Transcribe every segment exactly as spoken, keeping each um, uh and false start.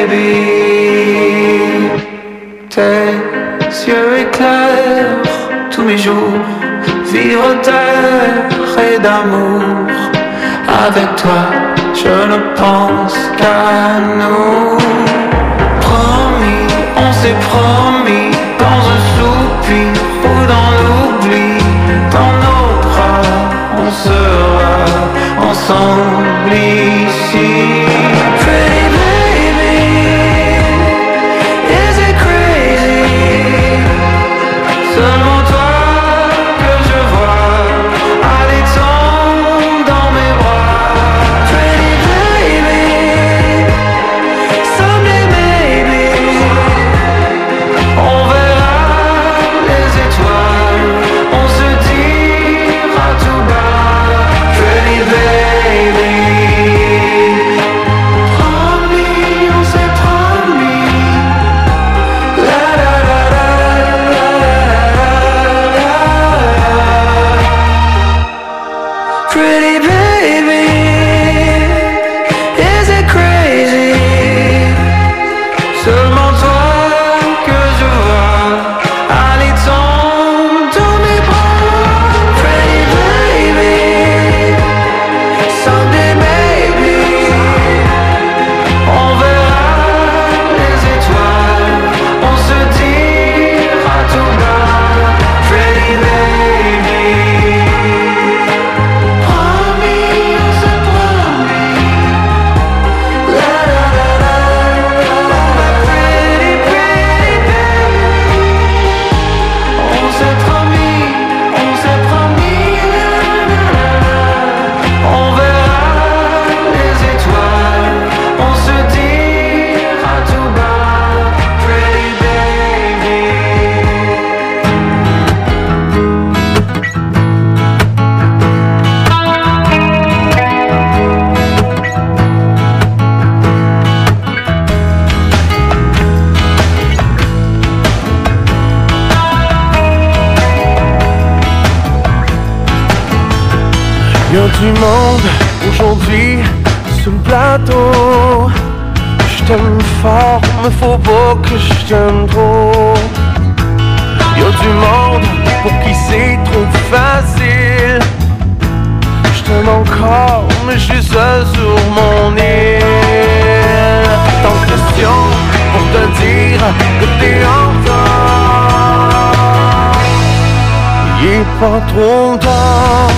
baby. Tes yeux éclairent tous mes jours. Vivre d'air et d'amour. Avec toi, je ne pense qu'à nous. Promis, on s'est promis. Dans un soupir ou dans l'oubli. Dans nos bras, on sera ensemble ici. Pretty baby, is it crazy? Seulement toi que je vois. Allez, tombe dans mes bras. Pretty baby, someday maybe on verra les étoiles. On se dira tout bas. Pretty baby, promis, on s'est promis. La la la la la la la. Pretty baby, is it crazy? Seulement toi que je vois. Allez, tombe dans mes bras. Pretty baby, someday maybe on verra les étoiles. On se dira tout bas. Pretty baby, promis, on s'est promis. La la la la la la. Pretty pretty baby, on s'est promis, on s'est promis. La la la la. On verra les étoiles. On se dira tout bas. Pretty baby. Y'a du monde aujourd'hui sur le plateau. Je t'aime fort, mais faut pas que je t'aime trop. Y'a du monde pour qui c'est trop facile. Je t'aime encore, mais je suis seul sur mon île. Tant de questions pour te dire que t'es en retard. Il est pas trop tard.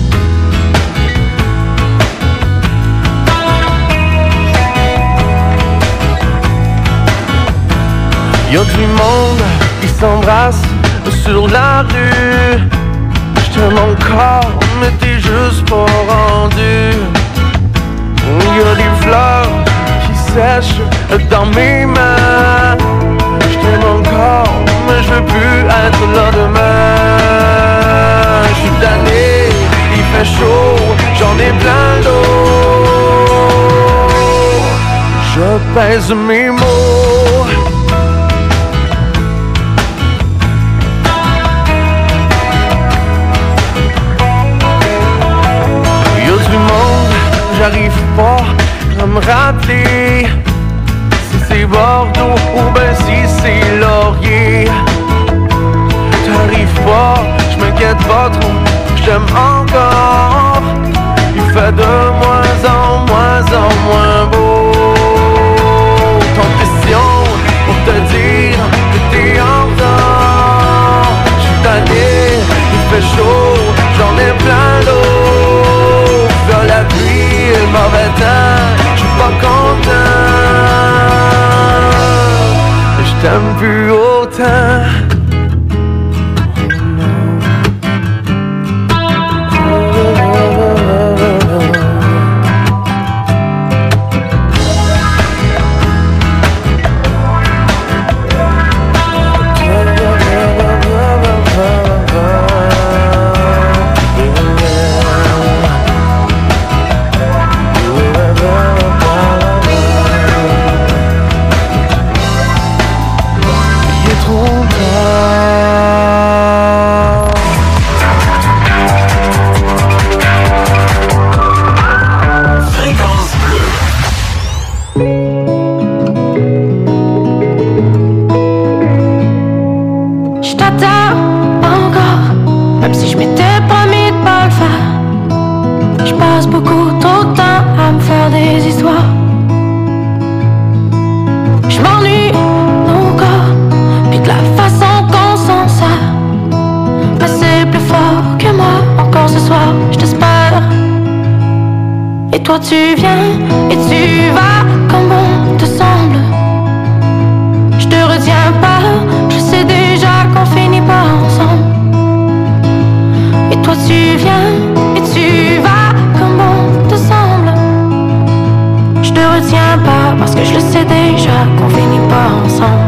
Y'a du monde qui s'embrasse sur la rue. Je t'aime encore, mais t'es juste pas rendu. Y'a des fleurs qui sèchent dans mes mains. Je t'aime encore, mais je veux plus être là demain. Je suis tanné, il fait chaud, j'en ai plein l'eau. Je pèse mes mots. J'arrive pas à me rappeler si c'est Bordeaux ou ben si c'est Laurier. T'arrives pas, j'm'inquiète pas trop, j't'aime encore. Il fait de moins en moins en moins beau. Tant de questions pour te dire que t'es en retard. J'suis tanné, il fait chaud, j'en ai plein l'eau. Dans la pluie, le mauvais temps, j'suis pas content. J't'aime plus autant. Il est trop tard. m'étais promis de pas le faire. Je passe beaucoup trop de temps à me faire des histoires. Je m'ennuie nos corps, puis de la façon qu'on s'en sert. Mais c'est plus fort que moi, encore ce soir, je t'espère. Et toi tu viens, et tu vas comme bon te semble. Je te retiens pas, je sais déjà qu'on finit pas ensemble. Et toi tu viens, et tu vas comme bon te semble. Je te retiens pas, parce que je le sais déjà qu'on finit pas ensemble.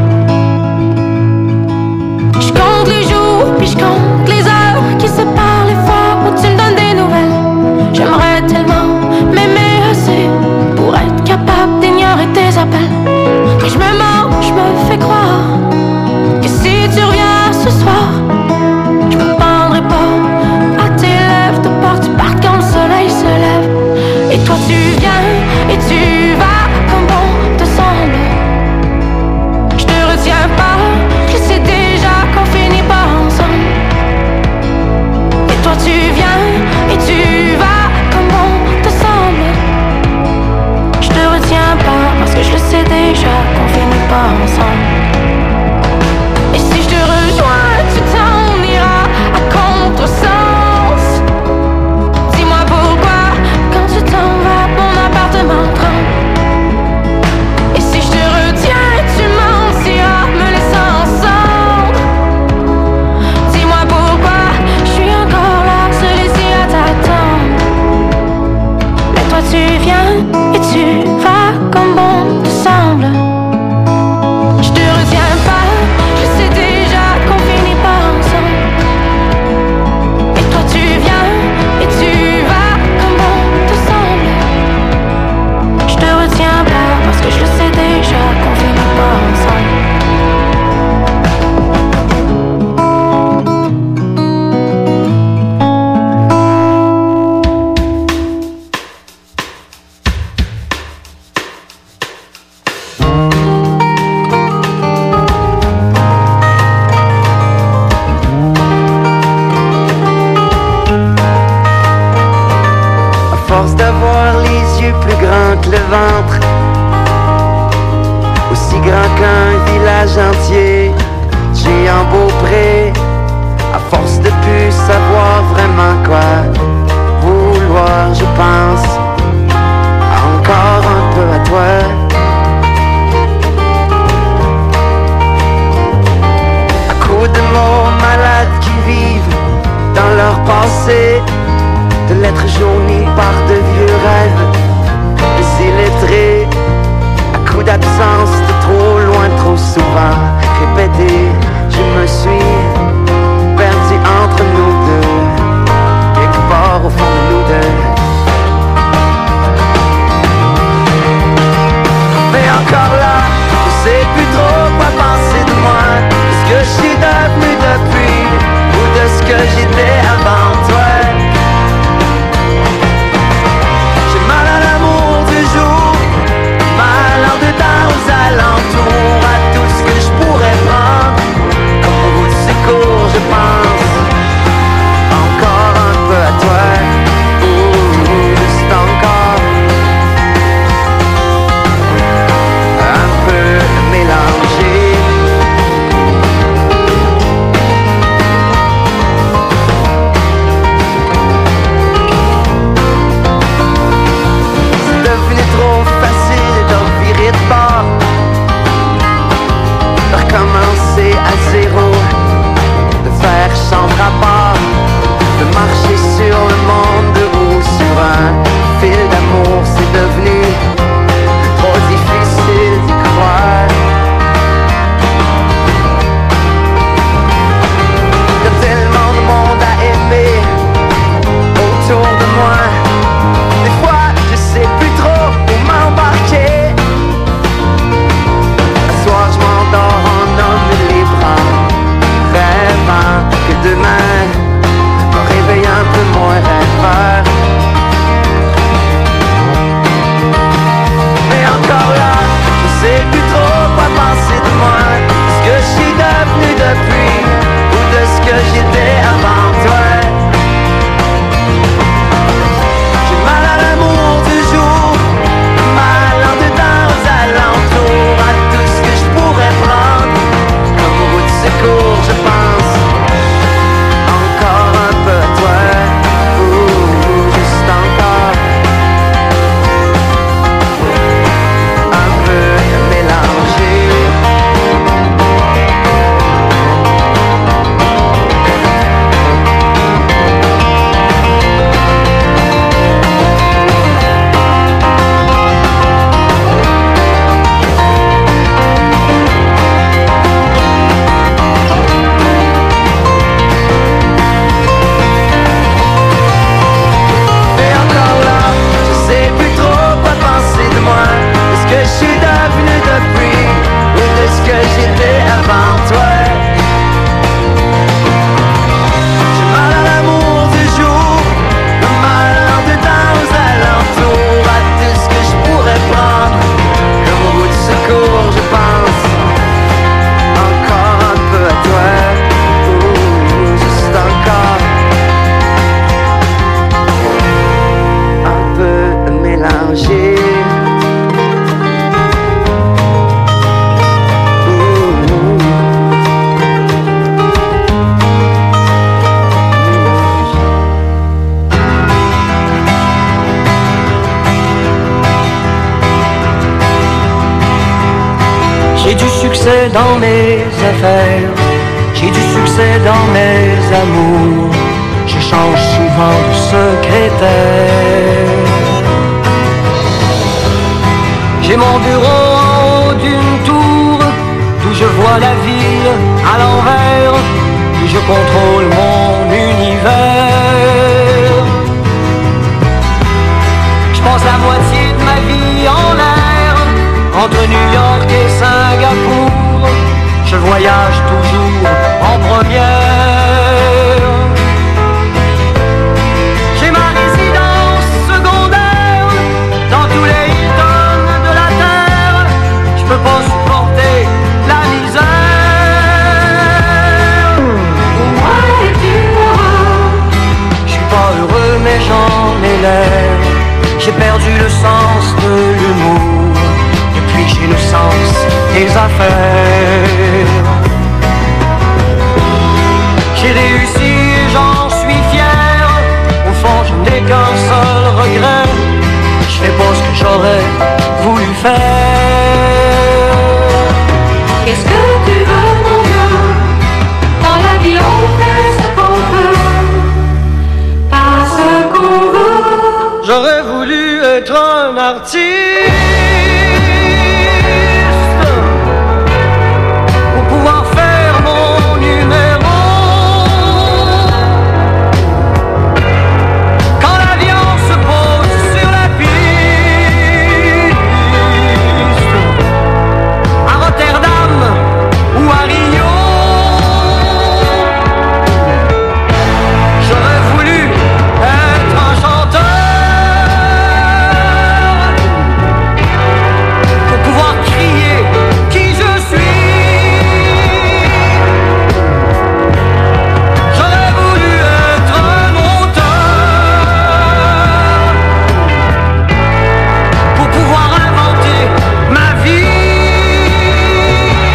Je compte les jours, puis je compte les heures qui séparent les fois où tu me donnes des nouvelles. J'aimerais tellement m'aimer assez pour être capable d'ignorer tes appels. Mais je me mens, je me fais croire que si tu reviens ce soir, je me pendrai pas à tes lèvres de peur que tu partes quand le soleil se lève. Et toi tu viens, et tu vas comme bon te semble. Je te retiens pas, je sais déjà qu'on finit pas ensemble. Et toi tu viens, et tu vas comme bon te semble. Je te retiens pas, parce que je le sais déjà qu'on finit pas ensemble. Et si je te rejoins, tu t'en iras à contresens. Dis-moi pourquoi, quand tu t'en vas, mon appartement tremble. Et si je te retiens, tu mentiras, me laissant ensemble. Dis-moi pourquoi, je suis encore là, seul ici à t'attendre. Mais toi tu viens, et tu vas comme bon te semble. Je te retiens pas, je sais déjà qu'on finit pas ensemble. Et toi tu viens, et tu vas comme bon te semble. Je te retiens pas, parce que je le sais déjà qu'on finit pas ensemble. À force d'avoir les yeux plus grands que le ventre, aussi grand qu'un village entier, j'ai un beau pré. À force de plus savoir vraiment quoi vouloir, je pense encore un peu à toi. À coups de mots malades qui vivent dans leur passé, de lettres jaunies par de vieux rêves, des illettrés. À coups d'absence de trop loin, trop souvent répété, je me suis perdu entre nous deux, quelque part au fond de nous deux. succès dans mes affaires, j'ai du succès dans mes amours. Je change souvent de secrétaire. J'ai mon bureau en haut d'une tour, d'où je vois la ville à l'envers, et je contrôle mon univers. Je passe la moitié de ma vie en l'air, entre New York et Singapour. Je voyage toujours en première. J'ai ma résidence secondaire dans tous les Hilton de la terre. Je peux pas supporter la misère. Moi et tu Je suis pas heureux mais j'en ai l'air. J'ai perdu le sens de l'humour depuis que j'ai le sens des affaires. J'ai réussi et j'en suis fier. Au fond je n'ai qu'un seul regret, je fais pas ce que j'aurais voulu faire.